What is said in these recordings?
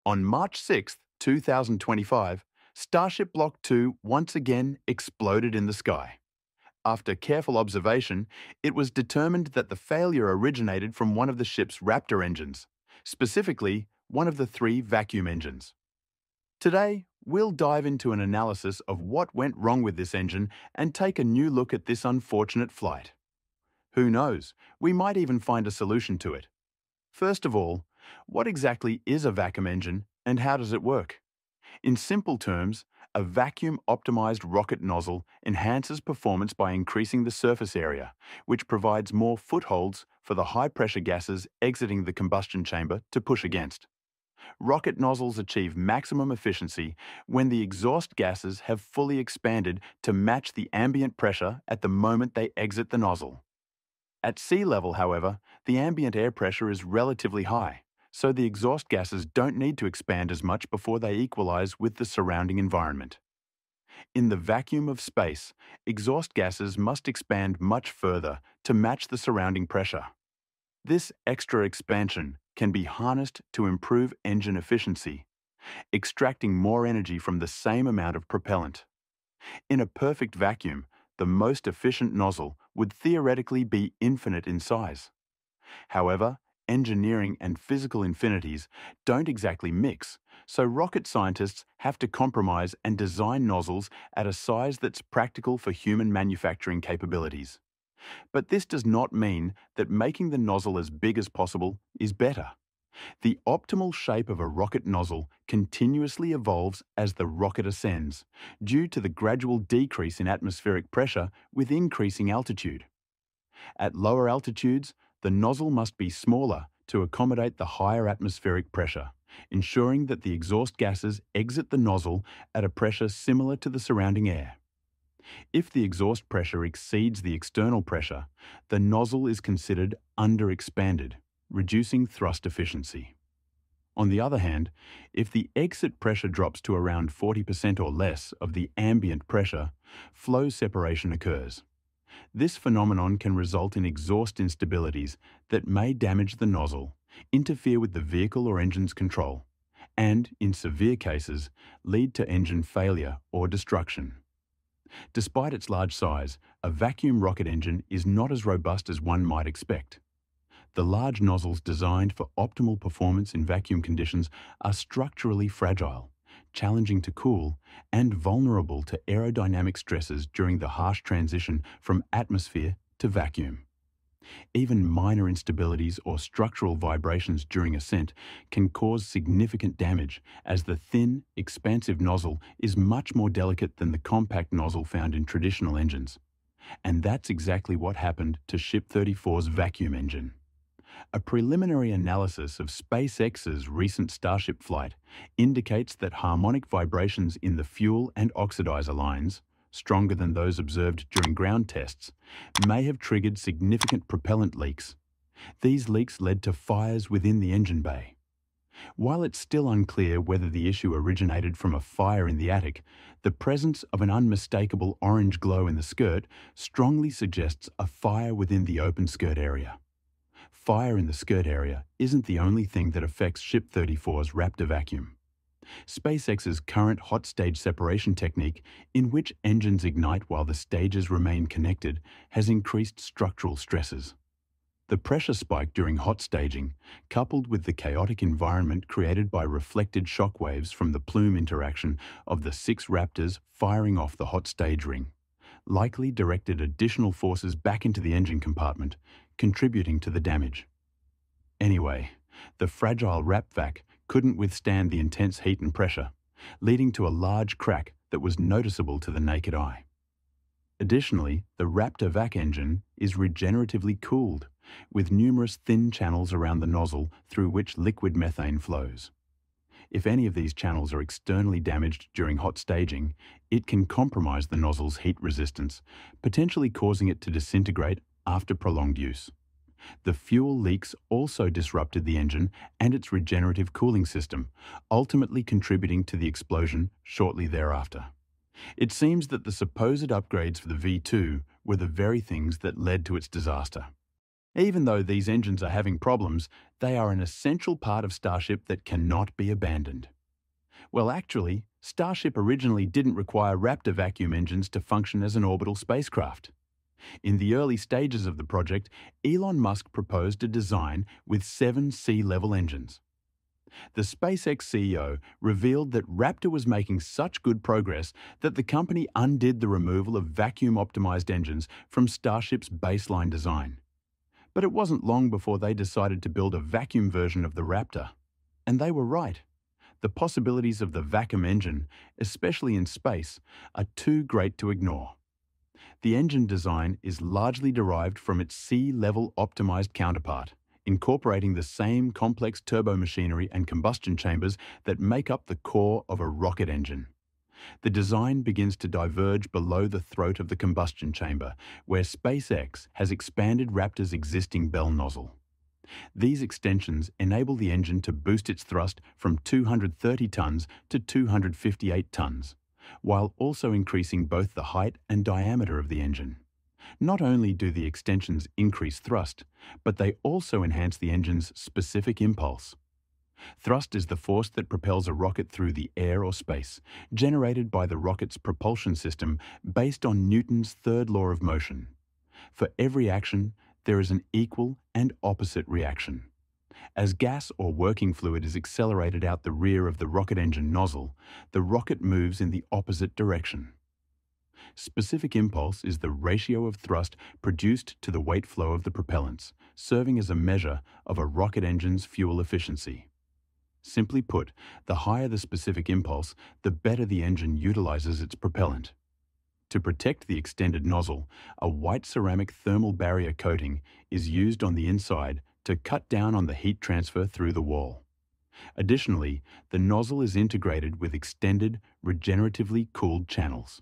On March 6, 2025, Starship Block 2 once again exploded in the sky. After careful observation, it was determined that the failure originated from one of the ship's Raptor engines, specifically one of the three vacuum engines. Today, we'll dive into an analysis of what went wrong with this engine and take a new look at this unfortunate flight. Who knows, we might even find a solution to it. First of all, what exactly is a vacuum engine and how does it work? In simple terms, a vacuum-optimized rocket nozzle enhances performance by increasing the surface area, which provides more footholds for the high-pressure gases exiting the combustion chamber to push against. Rocket nozzles achieve maximum efficiency when the exhaust gases have fully expanded to match the ambient pressure at the moment they exit the nozzle. At sea level, however, the ambient air pressure is relatively high, so the exhaust gases don't need to expand as much before they equalize with the surrounding environment. In the vacuum of space, exhaust gases must expand much further to match the surrounding pressure. This extra expansion can be harnessed to improve engine efficiency, extracting more energy from the same amount of propellant. In a perfect vacuum, the most efficient nozzle would theoretically be infinite in size. However, engineering and physical infinities don't exactly mix, so rocket scientists have to compromise and design nozzles at a size that's practical for human manufacturing capabilities. But this does not mean that making the nozzle as big as possible is better. The optimal shape of a rocket nozzle continuously evolves as the rocket ascends, due to the gradual decrease in atmospheric pressure with increasing altitude. At lower altitudes, the nozzle must be smaller to accommodate the higher atmospheric pressure, ensuring that the exhaust gases exit the nozzle at a pressure similar to the surrounding air. If the exhaust pressure exceeds the external pressure, the nozzle is considered underexpanded, reducing thrust efficiency. On the other hand, if the exit pressure drops to around 40% or less of the ambient pressure, flow separation occurs. This phenomenon can result in exhaust instabilities that may damage the nozzle, interfere with the vehicle or engine's control, and, in severe cases, lead to engine failure or destruction. Despite its large size, a vacuum rocket engine is not as robust as one might expect. The large nozzles designed for optimal performance in vacuum conditions are structurally fragile, challenging to cool, and vulnerable to aerodynamic stresses during the harsh transition from atmosphere to vacuum. Even minor instabilities or structural vibrations during ascent can cause significant damage, as the thin, expansive nozzle is much more delicate than the compact nozzle found in traditional engines. And that's exactly what happened to Ship 34's vacuum engine. A preliminary analysis of SpaceX's recent Starship flight indicates that harmonic vibrations in the fuel and oxidizer lines, stronger than those observed during ground tests, may have triggered significant propellant leaks. These leaks led to fires within the engine bay. While it's still unclear whether the issue originated from a fire in the attic, the presence of an unmistakable orange glow in the skirt strongly suggests a fire within the open skirt area. Fire in the skirt area isn't the only thing that affects Ship 34's Raptor vacuum. SpaceX's current hot stage separation technique, in which engines ignite while the stages remain connected, has increased structural stresses. The pressure spike during hot staging, coupled with the chaotic environment created by reflected shock waves from the plume interaction of the 6 Raptors firing off the hot stage ring, likely directed additional forces back into the engine compartment, contributing to the damage. Anyway, the fragile RapVac couldn't withstand the intense heat and pressure, leading to a large crack that was noticeable to the naked eye. Additionally, the Raptor vac engine is regeneratively cooled, with numerous thin channels around the nozzle through which liquid methane flows. If any of these channels are externally damaged during hot staging, it can compromise the nozzle's heat resistance, potentially causing it to disintegrate after prolonged use. The fuel leaks also disrupted the engine and its regenerative cooling system, ultimately contributing to the explosion shortly thereafter. It seems that the supposed upgrades for the V2 were the very things that led to its disaster. Even though these engines are having problems, they are an essential part of Starship that cannot be abandoned. Well, actually, Starship originally didn't require Raptor vacuum engines to function as an orbital spacecraft. In the early stages of the project, Elon Musk proposed a design with 7 sea-level engines. The SpaceX CEO revealed that Raptor was making such good progress that the company undid the removal of vacuum-optimized engines from Starship's baseline design. But it wasn't long before they decided to build a vacuum version of the Raptor. And they were right. The possibilities of the vacuum engine, especially in space, are too great to ignore. The engine design is largely derived from its sea-level optimized counterpart, incorporating the same complex turbomachinery and combustion chambers that make up the core of a rocket engine. The design begins to diverge below the throat of the combustion chamber, where SpaceX has expanded Raptor's existing bell nozzle. These extensions enable the engine to boost its thrust from 230 tons to 258 tons, while also increasing both the height and diameter of the engine. Not only do the extensions increase thrust, but they also enhance the engine's specific impulse. Thrust is the force that propels a rocket through the air or space, generated by the rocket's propulsion system based on Newton's third law of motion. For every action, there is an equal and opposite reaction. As gas or working fluid is accelerated out the rear of the rocket engine nozzle, the rocket moves in the opposite direction. Specific impulse is the ratio of thrust produced to the weight flow of the propellants, serving as a measure of a rocket engine's fuel efficiency. Simply put, the higher the specific impulse, the better the engine utilizes its propellant. To protect the extended nozzle, a white ceramic thermal barrier coating is used on the inside to cut down on the heat transfer through the wall. Additionally, the nozzle is integrated with extended, regeneratively cooled channels.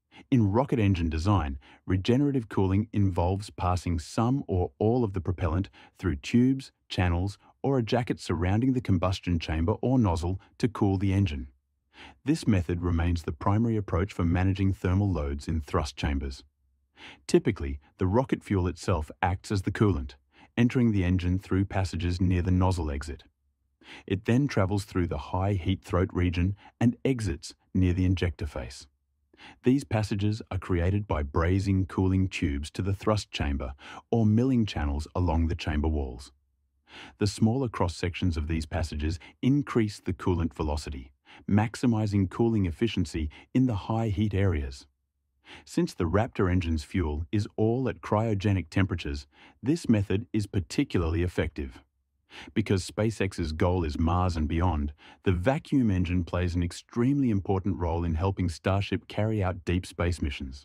In rocket engine design, regenerative cooling involves passing some or all of the propellant through tubes, channels, or a jacket surrounding the combustion chamber or nozzle to cool the engine. This method remains the primary approach for managing thermal loads in thrust chambers. Typically, the rocket fuel itself acts as the coolant, entering the engine through passages near the nozzle exit. It then travels through the high heat throat region and exits near the injector face. These passages are created by brazing cooling tubes to the thrust chamber or milling channels along the chamber walls. The smaller cross-sections of these passages increase the coolant velocity, maximizing cooling efficiency in the high heat areas. Since the Raptor engine's fuel is all at cryogenic temperatures, this method is particularly effective. Because SpaceX's goal is Mars and beyond, the vacuum engine plays an extremely important role in helping Starship carry out deep space missions.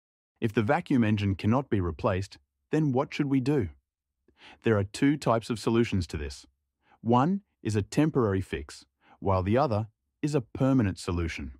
If the vacuum engine cannot be replaced, then what should we do? There are 2 types of solutions to this. One is a temporary fix, while the other is a permanent solution.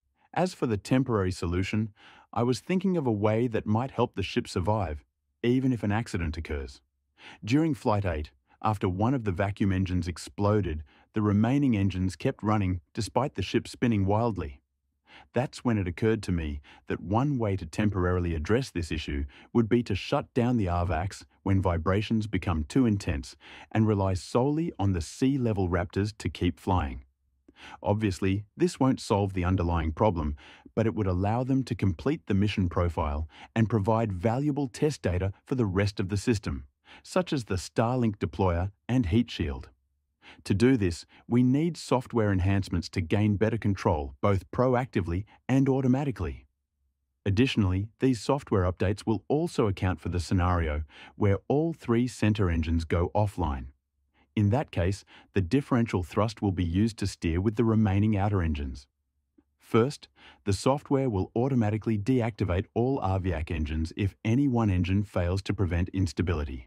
As for the temporary solution, I was thinking of a way that might help the ship survive, even if an accident occurs. During Flight 8, after one of the vacuum engines exploded, the remaining engines kept running despite the ship spinning wildly. That's when it occurred to me that one way to temporarily address this issue would be to shut down the RVACs when vibrations become too intense and rely solely on the sea-level Raptors to keep flying. Obviously, this won't solve the underlying problem, but it would allow them to complete the mission profile and provide valuable test data for the rest of the system, such as the Starlink deployer and heat shield. To do this, we need software enhancements to gain better control, both proactively and automatically. Additionally, these software updates will also account for the scenario where all 3 center engines go offline. In that case, the differential thrust will be used to steer with the remaining outer engines. First, the software will automatically deactivate all RVAC engines if any one engine fails to prevent instability.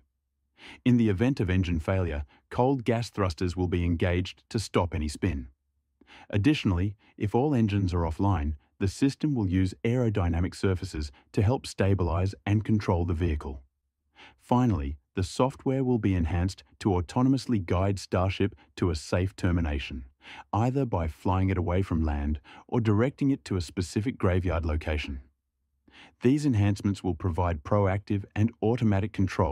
In the event of engine failure, cold gas thrusters will be engaged to stop any spin. Additionally, if all engines are offline, the system will use aerodynamic surfaces to help stabilize and control the vehicle. Finally, the software will be enhanced to autonomously guide Starship to a safe termination, either by flying it away from land or directing it to a specific graveyard location. These enhancements will provide proactive and automatic control,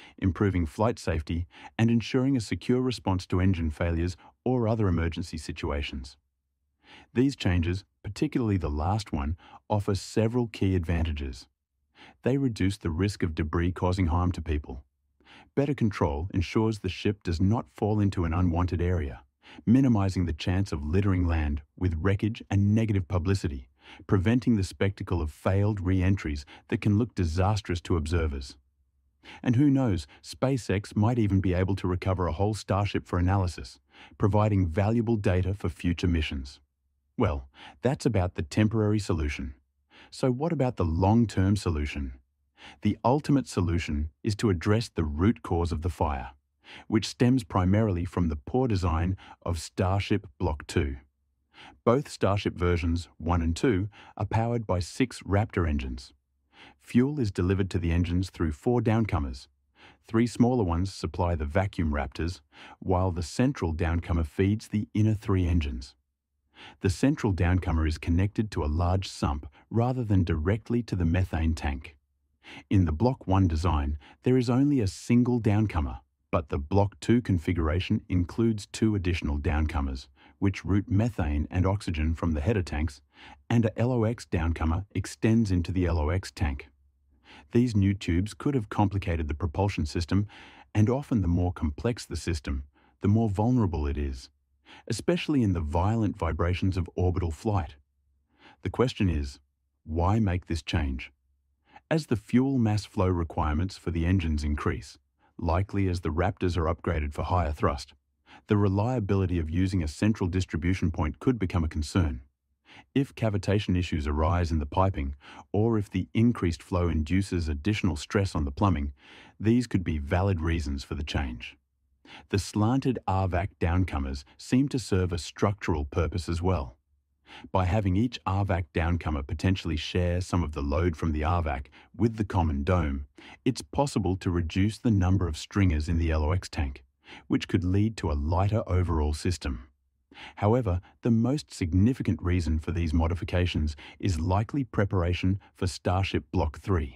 improving flight safety and ensuring a secure response to engine failures or other emergency situations. These changes, particularly the last one, offer several key advantages. They reduce the risk of debris causing harm to people. Better control ensures the ship does not fall into an unwanted area, minimizing the chance of littering land with wreckage and negative publicity, preventing the spectacle of failed re-entries that can look disastrous to observers. And who knows, SpaceX might even be able to recover a whole Starship for analysis, providing valuable data for future missions. Well, that's about the temporary solution. So what about the long-term solution? The ultimate solution is to address the root cause of the fire, which stems primarily from the poor design of Starship Block 2. Both Starship versions 1 and 2 are powered by 6 Raptor engines. Fuel is delivered to the engines through 4 downcomers. 3 smaller ones supply the vacuum Raptors, while the central downcomer feeds the inner 3 engines. The central downcomer is connected to a large sump rather than directly to the methane tank. In the Block 1 design, there is only a single downcomer, but the Block 2 configuration includes 2 additional downcomers, which route methane and oxygen from the header tanks, and a LOX downcomer extends into the LOX tank. These new tubes could have complicated the propulsion system, and often the more complex the system, the more vulnerable it is, especially in the violent vibrations of orbital flight. The question is, why make this change? As the fuel mass flow requirements for the engines increase, likely as the Raptors are upgraded for higher thrust, the reliability of using a central distribution point could become a concern. If cavitation issues arise in the piping, or if the increased flow induces additional stress on the plumbing, these could be valid reasons for the change. The slanted RVAC downcomers seem to serve a structural purpose as well. By having each RVAC downcomer potentially share some of the load from the RVAC with the common dome, it's possible to reduce the number of stringers in the LOX tank, which could lead to a lighter overall system. However, the most significant reason for these modifications is likely preparation for Starship Block 3.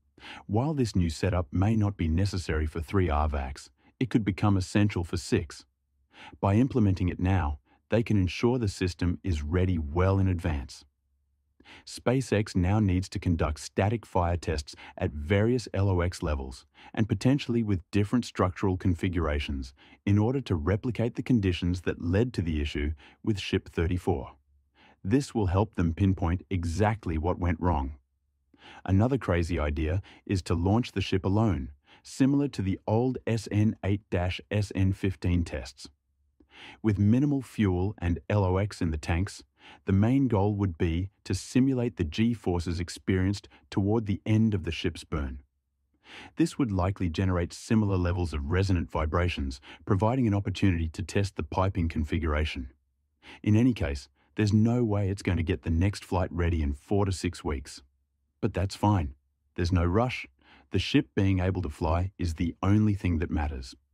While this new setup may not be necessary for 3 RVACs, it could become essential for 6. By implementing it now, they can ensure the system is ready well in advance. SpaceX now needs to conduct static fire tests at various LOX levels and potentially with different structural configurations in order to replicate the conditions that led to the issue with Ship 34. This will help them pinpoint exactly what went wrong. Another crazy idea is to launch the ship alone, similar to the old SN8-SN15 tests. With minimal fuel and LOX in the tanks, the main goal would be to simulate the G-forces experienced toward the end of the ship's burn. This would likely generate similar levels of resonant vibrations, providing an opportunity to test the piping configuration. In any case, there's no way it's going to get the next flight ready in 4 to 6 weeks. But that's fine. There's no rush. The ship being able to fly is the only thing that matters.